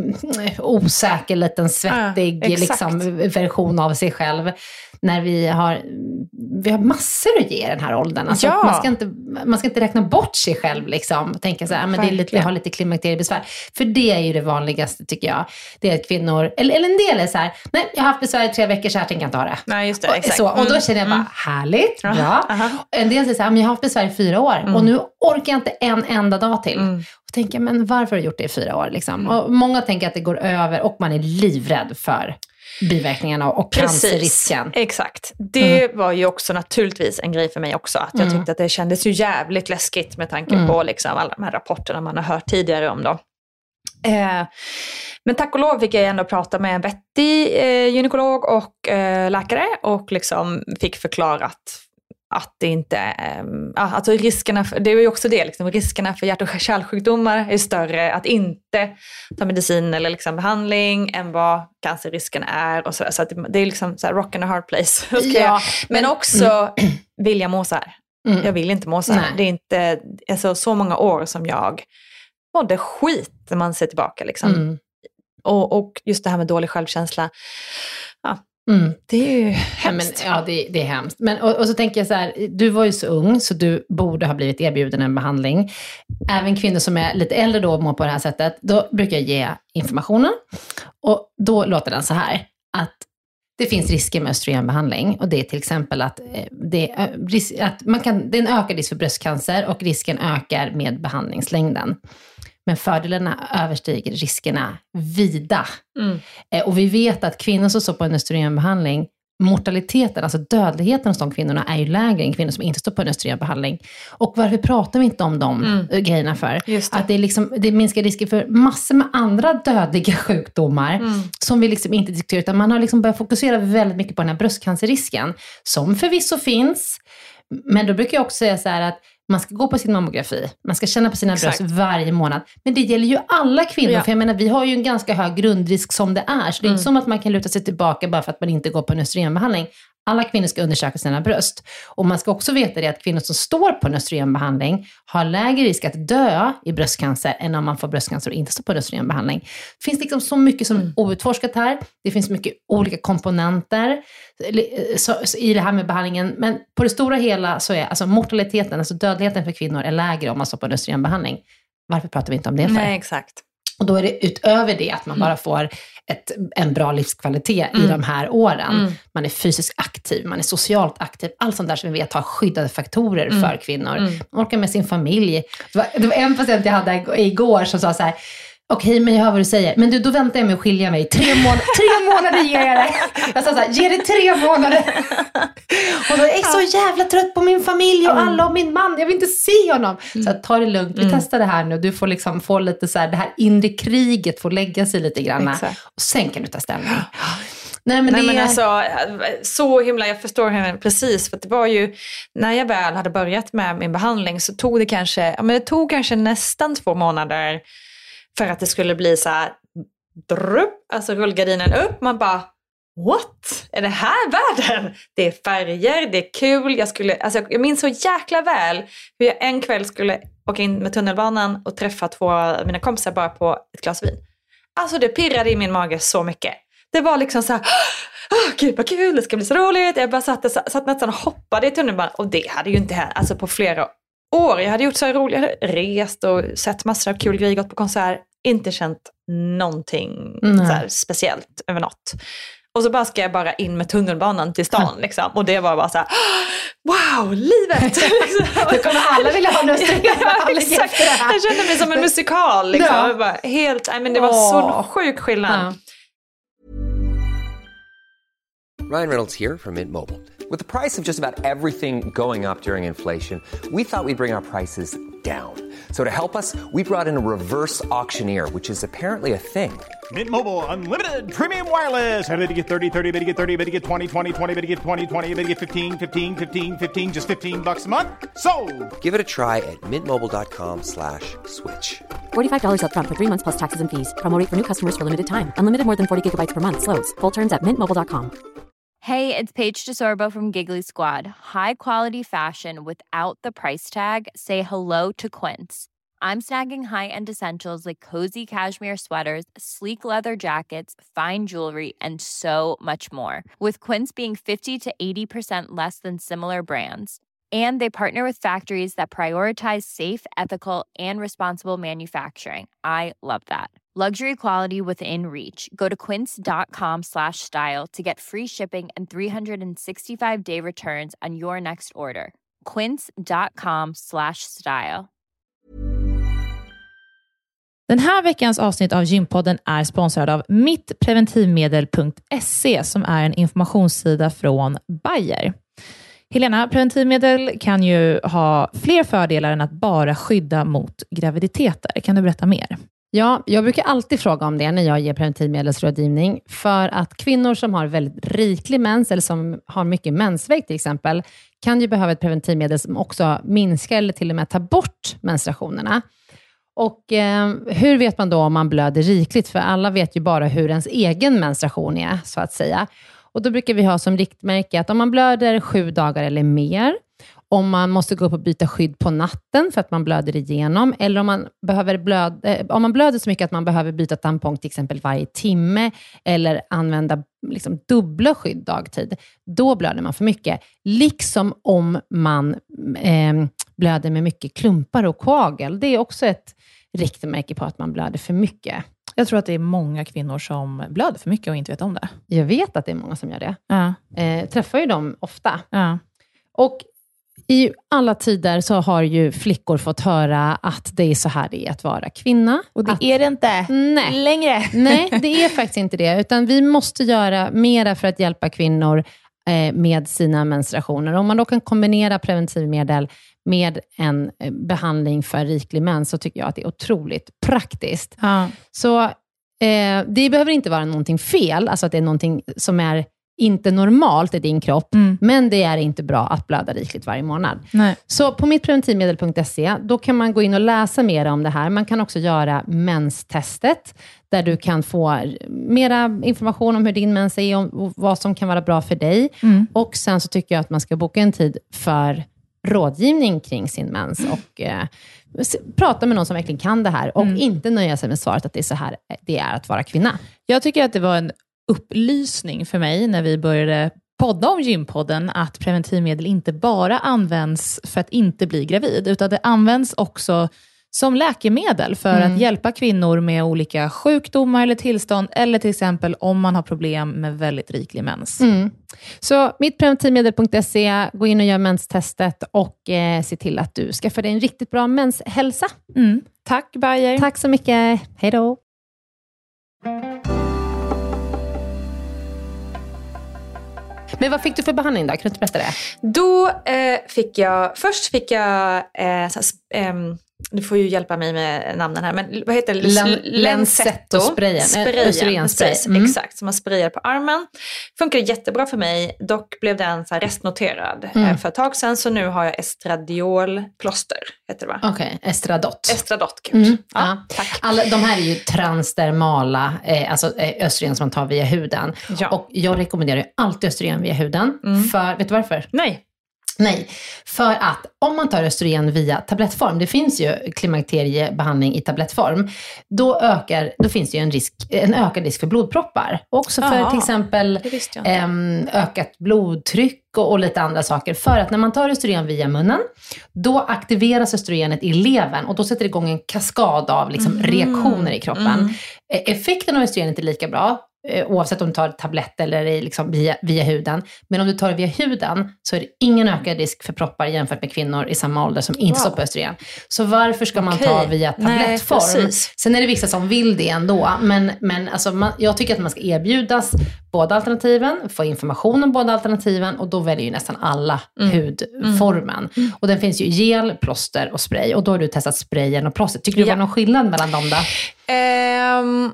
osäker liten svettig ja, liksom, version av sig själv när vi har vi har massor att ge i den här åldern. Alltså, ja. man, ska inte, man ska inte räkna bort sig själv liksom, och tänka så här, men det är lite, vi har lite klimakteriebesvär. För det är ju det vanligaste tycker jag. Det är att kvinnor, eller, eller en del är så här, nej jag har haft besvär i tre veckor så här tänker jag inte ha det. Nej, just det, och, exakt. Så, och då känner jag bara, mm. härligt, bra. Uh-huh. En del säger så här, men jag har haft besvär i fyra år mm. och nu orkar jag inte en enda dag till. Mm. Och tänker, men varför har du gjort det i fyra år liksom? Mm. Och många tänker att det går över och man är livrädd för biverkningarna och Precis. cancerrisken. Exakt. Det mm. var ju också naturligtvis en grej för mig också. Att jag mm. tyckte att det kändes ju jävligt läskigt med tanke mm. på liksom alla de här rapporterna man har hört tidigare om då. Eh, men tack och lov fick jag ändå prata med en vettig eh, gynekolog och eh, läkare och liksom fick förklarat att det inte, eh, alltså riskerna, för, det är ju också det, liksom, riskerna för hjärt- och kärlsjukdomar är större att inte ta medicin eller liksom behandling än vad cancerrisken är och så, så att det är liksom så här rock and a hard place. Ja, men, men också mm. vill jag må så här. Mm. Jag vill inte må så här. Nej. Det är inte alltså, så många år som jag mådde skit när man ser tillbaka liksom. Mm. Och, och just det här med dålig självkänsla. Ja. Mm. Det är ju hemskt. Ja, men, ja det, det är hemskt. Men, och, och så tänker jag så här, du var ju så ung så du borde ha blivit erbjuden en behandling. Även kvinnor som är lite äldre då mår på det här sättet, då brukar jag ge informationen. Och då låter den så här, att det finns risker med östrogenbehandling och det är till exempel att, det, att man kan, det är en ökad risk för bröstcancer och risken ökar med behandlingslängden. Men fördelarna överstiger riskerna vida. Mm. Och vi vet att kvinnor som står på en östrogenbehandling, mortaliteten, alltså dödligheten hos de kvinnorna är ju lägre än kvinnor som inte står på en östrogenbehandling. Och varför pratar vi inte om de mm. grejerna för? Just det. Att det, är liksom, det minskar risker för massor med andra dödliga sjukdomar mm. som vi liksom inte diskuterar. Utan man har liksom börjat fokusera väldigt mycket på den här bröstcancerrisken som förvisso finns. Men då brukar jag också säga så här att man ska gå på sin mammografi. Man ska känna på sina Exakt. bröst varje månad. Men det gäller ju alla kvinnor. Ja. För jag menar, vi har ju en ganska hög grundrisk som det är. Så det är mm. inte som att man kan luta sig tillbaka bara för att man inte går på en östrogenbehandling. Alla kvinnor ska undersöka sina bröst. Och man ska också veta det att kvinnor som står på en östrogenbehandling har lägre risk att dö i bröstcancer än om man får bröstcancer och inte står på en östrogenbehandling. Det finns liksom så mycket som är outforskat här. Det finns mycket olika komponenter i det här med behandlingen. Men på det stora hela så är alltså mortaliteten, alltså dödligheten för kvinnor är lägre om man står på en östrogenbehandling. Varför pratar vi inte om det för? Nej, exakt. Och då är det utöver det att man mm. bara får ett, en bra livskvalitet mm. i de här åren. Mm. Man är fysiskt aktiv, man är socialt aktiv. Allt sånt där som vi vet har skyddade faktorer mm. för kvinnor. Mm. Man orkar med sin familj. Det var, det var en patient jag hade igår som sa så här: okej, men jag hör vad du säger. Men du, då väntar jag med att skilja mig. Tre, mån- tre månader ger jag dig. Jag sa så här, ge det tre månader. Och då är jag så jävla trött på min familj och alla och min man. Jag vill inte se honom. Mm. Så här, ta det lugnt. Vi mm. testar det här nu. Du får liksom få lite så här, det här inre kriget får lägga sig lite grann. Exakt. Och sen kan du ta ställning. Nej, men, Nej, det... men alltså, så himla, jag förstår henne precis. För att det var ju, när jag väl hade börjat med min behandling så tog det kanske, ja, men det tog kanske nästan två månader för att det skulle bli så här, drupp, alltså rullgardinen upp. Man bara, what? Är det här världen? Det är färger, det är kul. Jag, skulle, alltså jag minns så jäkla väl hur jag en kväll skulle åka in med tunnelbanan och träffa två av mina kompisar bara på ett glas vin. Alltså det pirrade i min mage så mycket. Det var liksom så här, åh gud vad kul, det ska bli så roligt. Jag bara satt, satt nästan och hoppade i tunnelbanan. Och det hade ju inte hänt alltså på flera år. Jag hade gjort så här roligt, jag hade rest och sett massor av kul grejer, gått på konsert. Inte känt någonting mm. så här speciellt över något. Och så bara ska jag bara in med tunnelbanan till stan liksom. Och det var bara så här, wow, livet! Det kommer alla vilja ha lust att ja, exakt. Jag kände mig som en musikal liksom. Ja. Bara, helt, I mean, det var oh. så sjuk skillnad. Ja. Ryan Reynolds here from Mint Mobile. With the price of just about everything going up during inflation, we thought we'd bring our prices down. So to help us, we brought in a reverse auctioneer, which is apparently a thing. Mint Mobile Unlimited Premium Wireless. How to get thirty, thirty, how to get thirty, how to get twenty, twenty, twenty, how to get twenty, twenty, how to get fifteen, fifteen, fifteen, fifteen, just fifteen bucks a month? Sold! Give it a try at mintmobile.com slash switch. forty-five dollars up front for three months plus taxes and fees. Promo rate for new customers for limited time. Unlimited more than forty gigabytes per month. Slows full terms at mint mobile dot com. Hey, it's Paige DeSorbo from Giggly Squad. High quality fashion without the price tag. Say hello to Quince. I'm snagging high-end essentials like cozy cashmere sweaters, sleek leather jackets, fine jewelry, and so much more. With Quince being fifty to eighty percent less than similar brands. And they partner with factories that prioritize safe, ethical, and responsible manufacturing. I love that. Luxury quality within reach. Go to quince.com slash style to get free shipping and three sixty-five day returns on your next order. Quince.com slash style. Den här veckans avsnitt av Gympodden är sponsrad av mittpreventivmedel punkt se som är en informationssida från Bayer. Helena, preventivmedel kan ju ha fler fördelar än att bara skydda mot graviditeter. Kan du berätta mer? Ja, jag brukar alltid fråga om det när jag ger preventivmedelsrådgivning. För att kvinnor som har väldigt riklig mens eller som har mycket mensvärk till exempel kan ju behöva ett preventivmedel som också minskar eller till och med tar bort menstruationerna. Och eh, hur vet man då om man blöder rikligt? För alla vet ju bara hur ens egen menstruation är, så att säga. Och då brukar vi ha som riktmärke att om man blöder sju dagar eller mer, om man måste gå upp och byta skydd på natten för att man blöder igenom, eller om man, behöver blöd, eh, om man blöder så mycket att man behöver byta tampong till exempel varje timme, eller använda liksom dubbla skydd dagtid, då blöder man för mycket. Liksom om man eh, blöder med mycket klumpar och koagel. Det är också ett riktmärke på att man blöder för mycket. Jag tror att det är många kvinnor som blöder för mycket och inte vet om det. Jag vet att det är många som gör det. Ja. Eh, träffar ju dem ofta. Ja. Och i alla tider så har ju flickor fått höra att det är så här det är att vara kvinna. Och det att, är det inte nej, längre. Nej, det är faktiskt inte det. Utan vi måste göra mera för att hjälpa kvinnor eh, med sina menstruationer. Om man då kan kombinera preventivmedel med en eh, behandling för riklig mens, så tycker jag att det är otroligt praktiskt. Ja. Så eh, det behöver inte vara någonting fel. Alltså att det är någonting som är inte normalt i din kropp, mm. men det är inte bra att blöda rikligt varje månad. Nej. Så på mittpreventivmedel punkt se, då kan man gå in och läsa mer om det här. Man kan också göra menstestet, där du kan få mera information om hur din mens är och vad som kan vara bra för dig. Mm. Och sen så tycker jag att man ska boka en tid för rådgivning kring sin mens och eh, prata med någon som verkligen kan det här och mm. inte nöja sig med svaret att det är så här det är att vara kvinna. Jag tycker att det var en upplysning för mig när vi började podda om Gympodden att preventivmedel inte bara används för att inte bli gravid, utan det används också som läkemedel för mm. att hjälpa kvinnor med olika sjukdomar eller tillstånd, eller till exempel om man har problem med väldigt riklig mens. Mm. Så mittpreventivmedel punkt se, gå in och gör menstestet och eh, se till att du skaffar dig en riktigt bra menshälsa. Mm. Tack Bayer. Tack så mycket. Hej då. Men vad fick du för behandling då? Kan du inte berätta det? Då eh, fick jag, först fick jag, eh, så, eh, du får ju hjälpa mig med namnen här, men vad heter det? Len- Lenzetto sprayen. Sprayen, spray. Mm. Exakt, som man sprayar på armen. Funkar jättebra för mig, dock blev den så här restnoterad mm. eh, för ett tag sedan, så nu har jag estradiolplåster, heter det va? Okej, okay. Estradot. Estradot, gud. Mm. Ja, ja. tack. Alla, de här är ju transdermala, eh, alltså eh, östrogen som man tar via huden. Ja. Och jag rekommenderar ju alltid östrogen via huden. Mm. För, vet du varför? Nej. Nej, för att om man tar östrogen via tablettform, det finns ju klimakteriebehandling i tablettform, då, ökar, då finns det ju en, risk, en ökad risk för blodproppar. Också för Aha, till exempel äm, ökat blodtryck och, och lite andra saker. För att när man tar östrogen via munnen, då aktiveras östrogenet i levern och då sätter det igång en kaskad av liksom, mm. reaktioner i kroppen. Mm. Effekten av östrogenet är lika bra, oavsett om du tar tablett eller liksom via, via huden. Men om du tar det via huden så är det ingen ökad risk för proppar jämfört med kvinnor i samma ålder som inte wow. stoppar östrogen. Så varför ska man okay. ta via tablettform? Nej, sen är det vissa som vill det ändå. Men, men alltså man, jag tycker att man ska erbjudas båda alternativen, få information om båda alternativen, och då väljer ju nästan alla mm. hudformen. Mm. Och den finns ju gel, plåster och spray. Och då har du testat sprayen och plåster. Tycker du det ja. var någon skillnad mellan dem då? Um...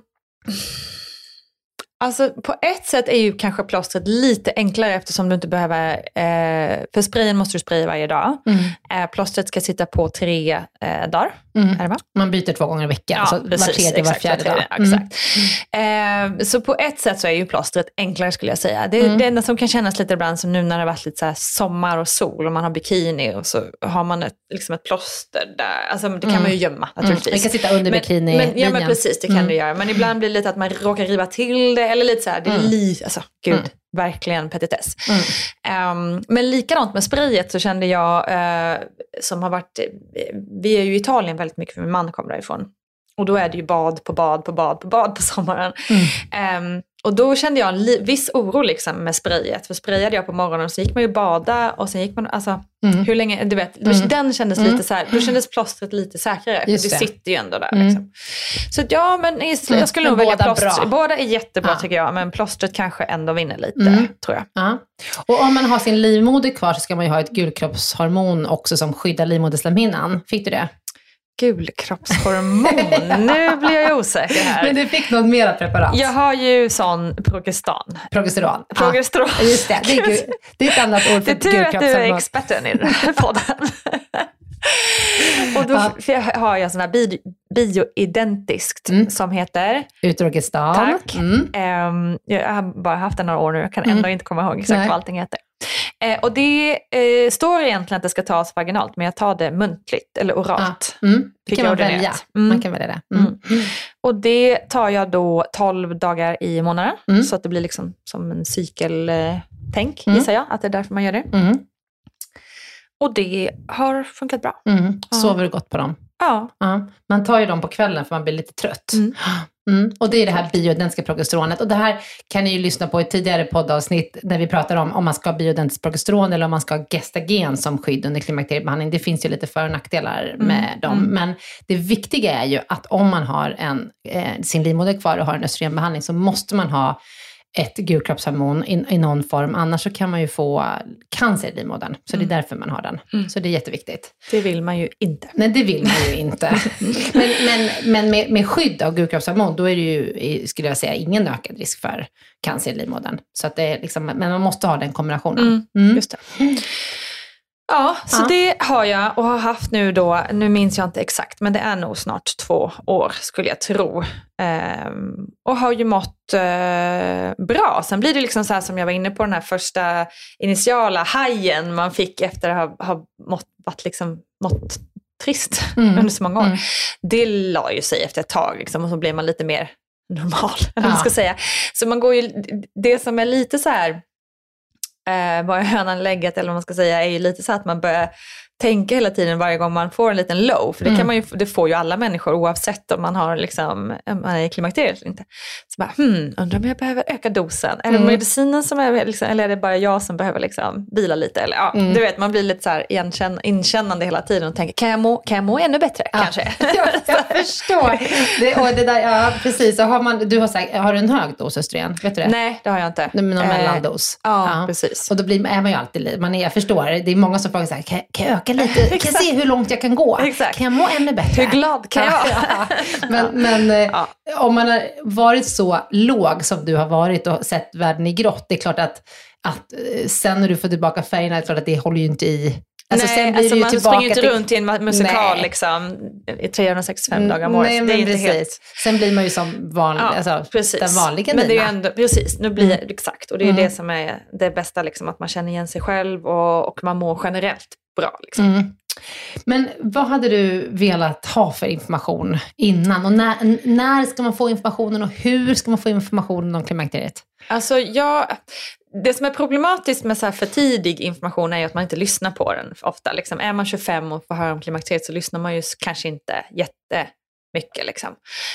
Alltså på ett sätt är ju kanske plåstret lite enklare eftersom du inte behöver, eh, för sprayen måste du spraya varje dag. Mm. Eh, plåstret ska sitta på tre eh, dagar. Mm. Är det va? Man byter två gånger i veckan, ja, så precis, var tredje, exakt, var fjärde dag. Mm. Exakt. Mm. Eh, så på ett sätt så är ju plåstret enklare skulle jag säga. Det, mm. det enda som kan kännas lite ibland som nu när det har varit lite så här sommar och sol och man har bikini och så har man ett, liksom ett plåster där. Alltså det kan mm. man ju gömma naturligtvis. Mm. Man kan sitta under men, bikini. Men, ja men precis, det kan mm. du göra. Men ibland blir det lite att man råkar riva till det eller lite så här, det är mm. lite, alltså gud. Mm. Verkligen petitess. Mm. Um, men likadant med sprayet så kände jag uh, som har varit, vi är ju i Italien väldigt mycket för min man kommer därifrån. Och då är det ju bad på bad på bad på bad på sommaren. Mm. Um, och då kände jag en li- viss oro liksom med sprayet. För sprayade jag på morgonen så gick man ju bada och sen gick man, alltså mm. hur länge, du vet, mm. den kändes mm. lite så här, då kändes plåstret lite säkrare. För det, det sitter ju ändå där mm. liksom. Så ja, men jag skulle nog välja plåstret. Båda är jättebra ja. tycker jag, men plåstret kanske ändå vinner lite, mm. tror jag. Ja. Och om man har sin livmoder kvar så ska man ju ha ett gulkroppshormon också som skyddar livmoderslemhinnan. Fick du det? Gulkroppshormon. Nu blir jag osäker här. Men du fick något mera preparat. Jag har ju sån progesteron. Progesteron. Progesteron. Ja, just det. Det är, gu- det är ett annat ord för Det är tur att du är gulkroppshormon. experten i den här podden. Och då Ja. har jag sån här bi- bioidentiskt Mm. som heter... Utrogestan. Tack. Mm. Ehm, jag har bara haft den några år nu. Jag kan ändå Mm. inte komma ihåg exakt Nej. vad allting heter. Eh, och det eh, står egentligen att det ska tas vaginalt, men jag tar det muntligt eller oralt. Ja. Mm. Det Fick kan jag man ordinerat. välja. Mm. Man kan välja det. Mm. Mm. Och det tar jag då tolv dagar i månaden. Mm. Så att det blir liksom som en cykeltänk, Mm. gissar jag. Att det är därför man gör det. Mm. Och det har funkat bra. Mm. Ja. Sover du gott på dem? Ja. Ja. Man tar ju dem på kvällen för man blir lite trött. Mm. Mm. Och det är det här bioidentiska progesteronet. Och det här kan ni ju lyssna på i tidigare poddavsnitt när vi pratar om om man ska ha bioidentiskt progesteron eller om man ska ha gestagen som skydd under klimakteriebehandling. Det finns ju lite för- och nackdelar med Mm. dem. Mm. Men det viktiga är ju att om man har en, eh, sin livmoder kvar och har en östrogenbehandling så måste man ha ett gulkroppshormon i, i någon form. Annars så kan man ju få cancer i livmodern. Så Mm. det är därför man har den. Mm. Så det är jätteviktigt. Det vill man ju inte. Nej, det vill man ju inte. Men, men, men med, med skydd av gulkroppshormon, då är det ju, skulle jag säga, ingen ökad risk för cancer i livmodern. Så att det är liksom, men man måste ha den kombinationen. Mm. Mm. Just det. Ja, så Ja. det har jag och har haft nu då, nu minns jag inte exakt, men det är nog snart två år skulle jag tro. Ehm, och har ju mått eh, bra. Sen blir det liksom så här som jag var inne på, den här första initiala hajen man fick efter att ha, ha mått, varit liksom, mått trist Mm. under så många år. Mm. Det la ju sig efter ett tag liksom, och så blir man lite mer normal, eller vad man Ja. ska säga. Så man går ju, det som är lite så här, Eh, vad är hönan lägget eller vad man ska säga, är ju lite så att man börjar tänka hela tiden varje gång man får en liten low, för det, Mm. kan man ju, det får ju alla människor oavsett om man har liksom, om man är i klimakteriet eller inte. Så bara, hmm, undrar om jag behöver öka dosen. Är det Mm. medicinen som är liksom, eller är det bara jag som behöver liksom vila lite? Eller, ja, Mm. du vet, man blir lite så här igenkänn, inkännande hela tiden och tänker, kan jag må, kan jag må ännu bättre Ja. kanske? jag, jag förstår. Det, och det där, ja, precis. Så har, man, du har, sagt, har du en hög dos östrogen? Vet du det? Nej, det har jag inte. Någon Eh, mellandos. Ja, precis. Och då blir, är man ju alltid lite, man är, jag förstår, det är många som frågar så här, kan, kan jag öka lite? Kan jag se hur långt jag kan gå? Exakt. Kan jag må ännu bättre? Hur glad kan jag vara? Ja. Men, men eh, Ja. om man har varit så låg som du har varit och sett världen i grått, det är klart att, att eh, sen när du får tillbaka färgerna, det är klart att det håller ju inte i. Alltså, Nej, sen blir alltså det ju man tillbaka springer inte till- runt i en ma- musikal Nej. liksom, i trehundrasextiofem dagar om året. Nej, Det är men inte precis. helt... Sen blir man ju som vanlig, Ja, alltså, precis. den vanliga Men det är ju Nina. ändå, precis, nu blir det Mm. exakt. Och det är Mm. det som är det bästa, liksom, att man känner igen sig själv och, och man mår generellt bra. Liksom. Mm. Men vad hade du velat ha för information innan? Och när, när ska man få informationen och hur ska man få informationen om klimakteriet? Alltså jag, det som är problematiskt med så här för tidig information är ju att man inte lyssnar på den ofta. Liksom. Är man tjugofem och får höra om klimakteriet så lyssnar man ju kanske inte jättemycket. Liksom.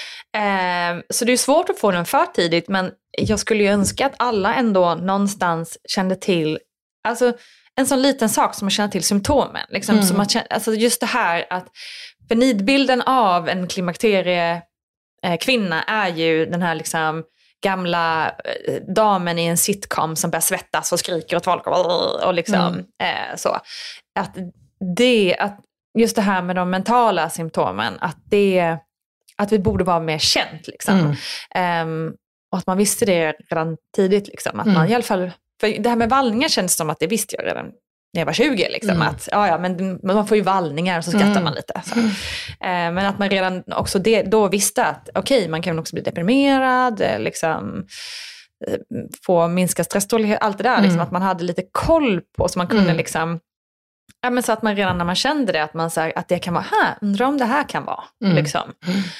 Eh, så det är svårt att få den för tidigt, men jag skulle ju önska att alla ändå någonstans kände till, alltså en sån liten sak som att känna till symptomen. Liksom, Mm. som att känna, alltså just det här att, för nidbilden av en klimakterie eh, kvinna är ju den här liksom gamla eh, damen i en sitcom som börjar svettas och skriker åt folk och, och liksom Mm. eh, så. Att det, att just det här med de mentala symptomen, att det, att vi borde vara mer känt liksom. Mm. Ehm, och att man visste det redan tidigt liksom. Att Mm. man i alla fall, för det här med vallningar känns som att det visste jag redan när jag var tjugo. Liksom, Mm. att, ja, ja, men men man får ju vallningar och så skrattar Mm. man lite. Så. Eh, men att man redan också det, då visste att okej, man kan också bli deprimerad, eh, liksom, eh, få minska stresstålighet, allt det där. Liksom, Mm. att man hade lite koll på, så man kunde Mm. liksom, ja, men så att man redan när man kände det, att man så här, att det kan vara, här, undrar om det här kan vara. Mm. Liksom.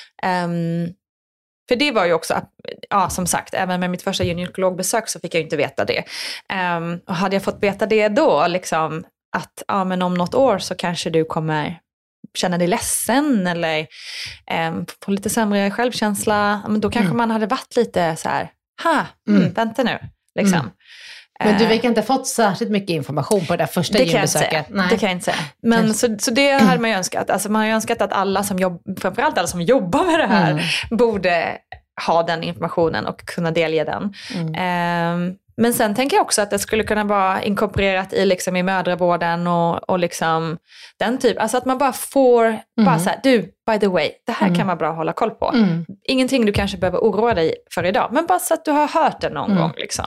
Ehm, för det var ju också, ja, som sagt, även med mitt första gynekologbesök så fick jag ju inte veta det. Um, och hade jag fått veta det då, liksom, att ja, men om något år så kanske du kommer känna dig ledsen eller um, få lite sämre självkänsla, men då kanske Mm. man hade varit lite så här, ha, mm, Mm. vänta nu. Liksom. Mm. Men du Eh, verkar inte ha fått särskilt mycket information på det där första det kan jag inte gymbesöket. säga. Det kan jag inte säga. Men Kanske. så, så det hade man ju önskat. Alltså man har ju önskat att alla som jobbar, framförallt alla som jobbar med det här, Mm. borde ha den informationen och kunna delge den. Mm. Um, men sen tänker jag också att det skulle kunna vara inkorporerat i, liksom, i mödravården och, och liksom den typ. Alltså att man bara får, mm. bara så här, du, by the way, det här mm. kan vara bra att hålla koll på. Mm. Ingenting du kanske behöver oroa dig för idag, men bara så att du har hört det någon mm. gång. Liksom.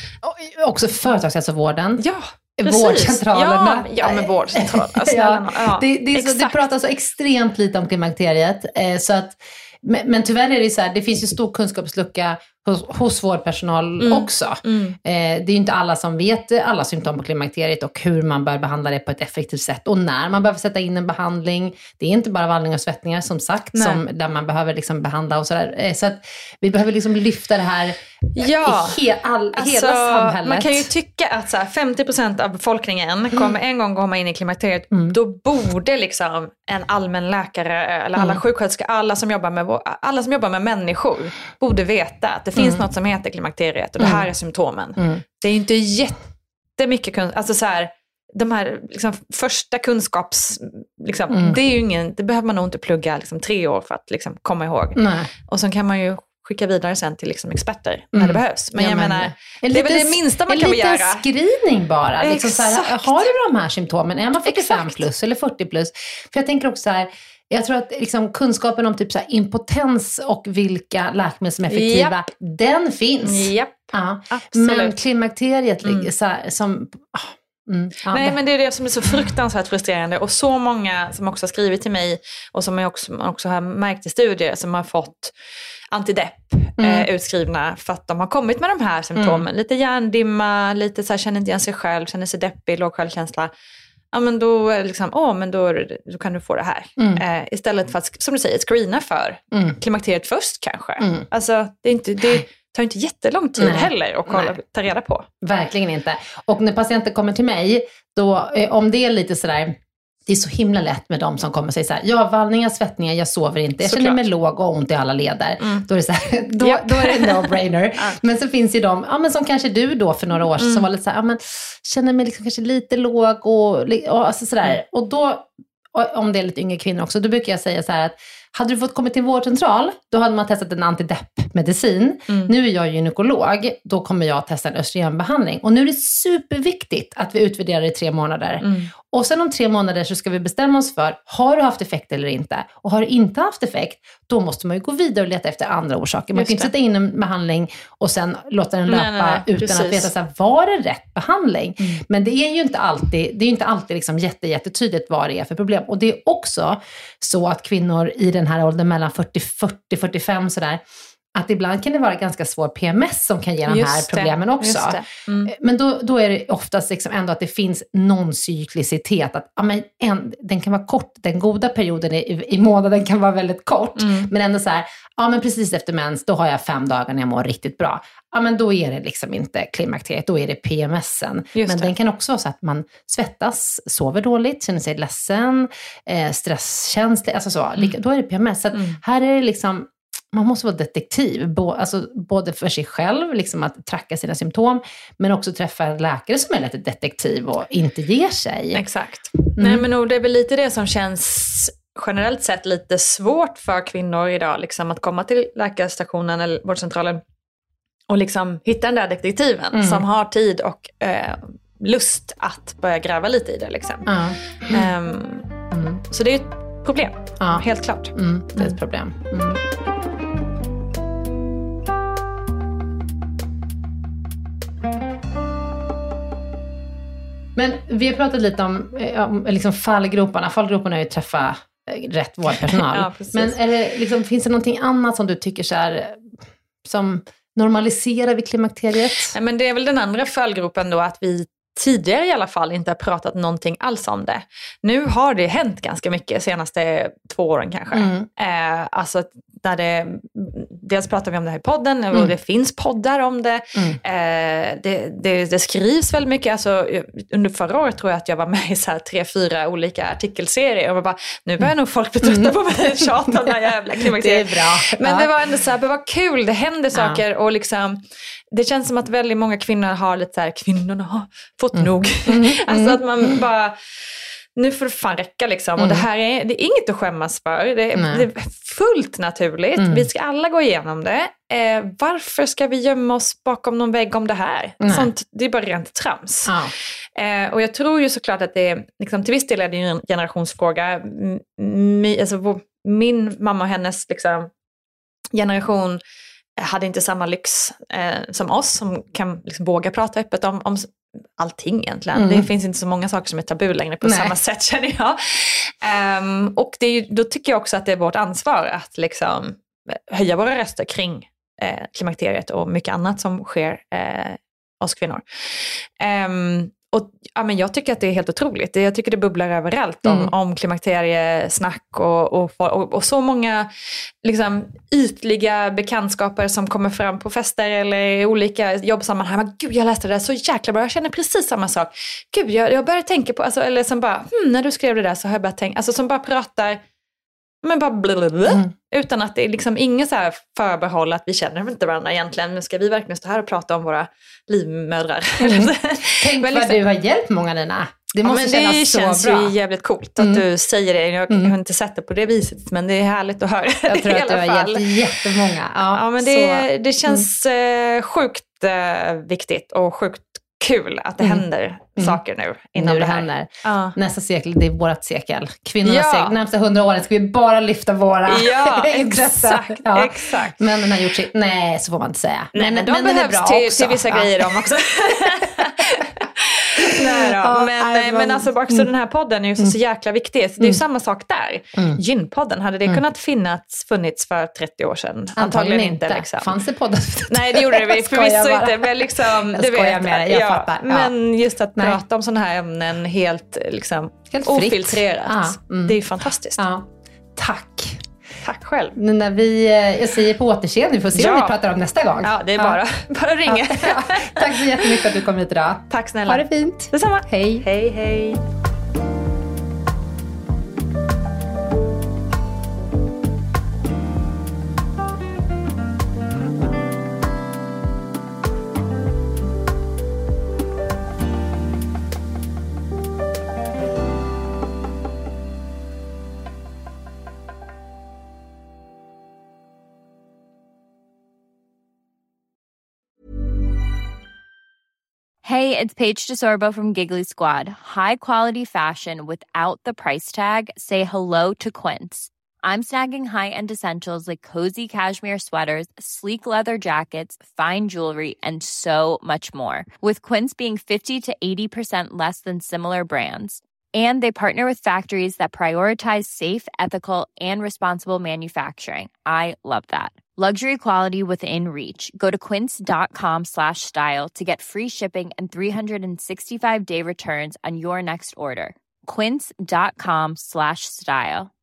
Och också företagshälsovården. Ja. Precis. Vårdcentralerna. Ja, ja men vårdcentralerna. Alltså, ja. ja. Det, det, är så, det pratas så extremt lite om klimakteriet. Eh, så att, men, men tyvärr är det så här, det finns ju stor kunskapslucka hos, hos vårdpersonal mm. också. Mm. Eh, det är ju inte alla som vet alla symptom på klimakteriet och hur man bör behandla det på ett effektivt sätt. Och när man behöver sätta in en behandling. Det är inte bara vallning och svettningar som sagt, som, där man behöver liksom behandla och sådär. Eh, så att vi behöver liksom lyfta det här ja. i he, all, alltså, hela samhället. Man kan ju tycka att så här, femtio procent av befolkningen mm. kommer en gång komma in i klimakteriet. Mm. Då borde liksom en allmän läkare eller alla mm. sjuksköterskor, alla som jobbar med, alla som jobbar med människor borde veta att det finns mm. något som heter klimakteriet och det här mm. är symptomen. Mm. Det är ju inte jättemycket kunskap. Alltså så här, de här liksom, första kunskaps... Liksom, mm. det är ju ingen... Det behöver man nog inte plugga liksom, tre år för att liksom, komma ihåg. Nej. Och så kan man ju skicka vidare sen till liksom, experter mm. när det behövs. Men ja, jag men, menar, det är liten, väl det minsta man kan begära. En liten screening bara. Liksom, så här, har du de här symptomen? Är man fyrtiofem Exakt. Plus eller fyrtio plus? För jag tänker också så här... Jag tror att liksom, kunskapen om typ så här, impotens och vilka läkemedel som är effektiva, yep. den finns. Yep. Ja. Men klimakteriet mm. så här, som... Mm, ja, Nej, men det är det som är så fruktansvärt frustrerande. Och så många som också har skrivit till mig och som jag också, också har märkt i studier som har fått antidepp mm. eh, utskrivna för att de har kommit med de här symptomen. Mm. Lite hjärndimma, lite så här, känner inte igen sig själv, känner sig deppig, låg självkänsla. Ja, men då är det liksom, åh, men då, då kan du få det här. Mm. Eh, istället för att, som du säger, screena för mm. klimakteriet först kanske. Mm. Alltså, det, är inte, det tar inte jättelång tid Nej. heller att kolla, ta reda på. Verkligen inte. Och när patienter kommer till mig, då, eh, om det är lite sådär, det är så himla lätt med de som kommer och säger så här, jag har vallningar, svettningar, jag sover inte, jag så känner klart. mig låg och ont i alla leder. Mm. Då är det så här, då, yep. då är det no-brainer. ja. Men så finns ju de, ja men som kanske du då för några år sedan, mm. som var lite så här, ja men känner mig liksom kanske lite låg och, och alltså sådär. Mm. Och då, och om det är lite yngre kvinnor också, då brukar jag säga så här att hade du fått komma till en vårdcentral, då hade man testat en antideppmedicin. Mm. Nu är jag gynekolog, då kommer jag testa en östrogenbehandling. Och nu är det superviktigt att vi utvärderar i tre månader. Mm. Och sen om tre månader så ska vi bestämma oss för, har du haft effekt eller inte? Och har du inte haft effekt, då måste man ju gå vidare och leta efter andra orsaker. Man kan inte sätta in en behandling och sen låta den löpa nej, nej, nej. utan Precis. att veta så här, var det rätt behandling? Mm. Men det är ju inte alltid, det är ju inte alltid liksom jätte, jättetydligt vad det är för problem. Och det är också så att kvinnor i den här åldern mellan fyrtio, fyrtio, fyrtiofem sådär, att ibland kan det vara ganska svår P M S som kan ge de här problemen det, också. Mm. Men då, då är det oftast liksom ändå att det finns någon cyklicitet. Att, ja, men en, den kan vara kort, den goda perioden i, i månaden kan vara väldigt kort. Mm. Men ändå så här, ja men precis efter mens, då har jag fem dagar när jag mår riktigt bra. Ja men då är det liksom inte klimakteriet, då är det P M S-en. Just men det. Den kan också vara så att man svettas, sover dåligt, känner sig ledsen, eh, stresskänslig, alltså så. Mm. Då är det P M S. Så att mm. här är det liksom, man måste vara detektiv, bo, alltså både för sig själv, liksom att tracka sina symptom, men också träffa en läkare som är lite detektiv och inte ger sig. Exakt. Mm. Nej, men nog, det är väl lite det som känns generellt sett lite svårt för kvinnor idag, liksom att komma till läkarstationen eller vårdcentralen och liksom hitta den där detektiven mm. som har tid och eh, lust att börja gräva lite i det. Liksom. Mm. Um, mm. Så det är ett problem, ja. helt klart. Mm. Det är ett problem. Mm. Men vi har pratat lite om, om liksom fallgroparna. Fallgroparna är ju att träffa rätt vårdpersonal. Ja, men är det, liksom, finns det någonting annat som du tycker så här, som normaliserar vid klimakteriet? Ja, men det är väl den andra fallgropen då, att vi tidigare i alla fall inte har pratat någonting alls om det. Nu har det hänt ganska mycket senaste två åren kanske. Mm. Eh, alltså där det, dels pratar vi om det här i podden mm. och det finns poddar om det. Mm. Eh, det, det. Det skrivs väldigt mycket. Alltså, under förra året tror jag att jag var med i så här tre, fyra olika artikelserier och bara, nu börjar mm. nog folk bli trötta mm. på mig tjata om den här jävla klimakteriet. Det är bra. Men ja. det var ändå så här, det var kul, det händer saker ja. och liksom det känns som att väldigt många kvinnor har lite så här, kvinnorna har fått mm. nog. Mm. Alltså att man bara, nu får det fan räcka liksom. Mm. Och det här är, det är inget att skämmas för. Det är, det är fullt naturligt. Mm. Vi ska alla gå igenom det. Eh, varför ska vi gömma oss bakom någon vägg om det här? Sånt, det är bara rent trams. Ja. Eh, och jag tror ju såklart att det är, liksom, till viss del är det en generationsfråga. Mi, alltså, min mamma och hennes liksom, generation hade inte samma lyx eh, som oss, som kan liksom, våga prata öppet om, om allting egentligen. Mm. Det finns inte så många saker som är tabu längre på Nej. samma sätt, känner jag. Um, och det är ju, då tycker jag också att det är vårt ansvar att liksom, höja våra röster kring eh, klimakteriet och mycket annat som sker eh, oss kvinnor. Um, och ja, men jag tycker att det är helt otroligt. Jag tycker det bubblar överallt om, mm. om klimakteriesnack och, och, och, och så många liksom, ytliga bekantskaper som kommer fram på fester eller i olika jobbsammanhang. Men, gud, jag läste det där så jäkla bra. Jag känner precis samma sak. Gud, jag, jag började tänka på, alltså, eller som bara, hmm, när du skrev det där så har jag börjat tänka, alltså som bara pratar, men bara blablabla, mm. utan att det är liksom inget så här förbehåll att vi känner inte varandra egentligen. Nu ska vi verkligen stå här och prata om våra livmödrar. Mm. Tänk vad liksom, du har hjälpt många, Nina. Det måste ja, kännas det så känns bra. ju jävligt coolt att mm. du säger det. Jag mm. har inte sett det på det viset, men det är härligt att höra. Jag tror att du har hjälpt jättemånga. Ja, ja men det, det känns mm. sjukt uh, viktigt och sjukt kul att det mm. händer mm. saker nu. Inom nu det här. händer. Ja. Nästa sekel, det är vårt sekel. Kvinnornas ja. sekel. Närmsta hundra åren ska vi bara lyfta våra ja, exakt, ja, exakt. Männen har gjort sitt. Nej, så får man inte säga. Nej, men, men de men behövs till, till vissa ja. grejer de också. Nej då. Ja, men, men alltså också mm. den här podden är ju så, så jäkla viktig. Det är ju mm. samma sak där. Mm. Gynpodden, hade det mm. kunnat finnas, funnits för trettio år sedan? Antagligen, Antagligen inte. Liksom. Fanns det podden? Nej, det gjorde det förvisso inte. Men liksom, jag du vet, med det, jag ja, fattar. Ja. Men just att Nej. prata om sådana här ämnen helt, liksom, helt ofiltrerat. Ja. Mm. Det är ju fantastiskt. Ja. Tack. Tack själv. När vi, jag säger på återseende, vi får se ja. vad vi pratar om nästa gång. Ja, det är bara, ja. bara ringa. Ja. Ja. Tack så jättemycket att du kom hit idag. Tack snälla. Ha det fint. Detsamma. Hej. Hej, hej. Hey, it's Paige DeSorbo from Giggly Squad. High quality fashion without the price tag. Say hello to Quince. I'm snagging high-end essentials like cozy cashmere sweaters, sleek leather jackets, fine jewelry, and so much more. With Quince being fifty to eighty percent less than similar brands. And they partner with factories that prioritize safe, ethical, and responsible manufacturing. I love that. Luxury quality within reach. Go to quince.com slash style to get free shipping and three sixty-five day returns on your next order. Quince.com slash style.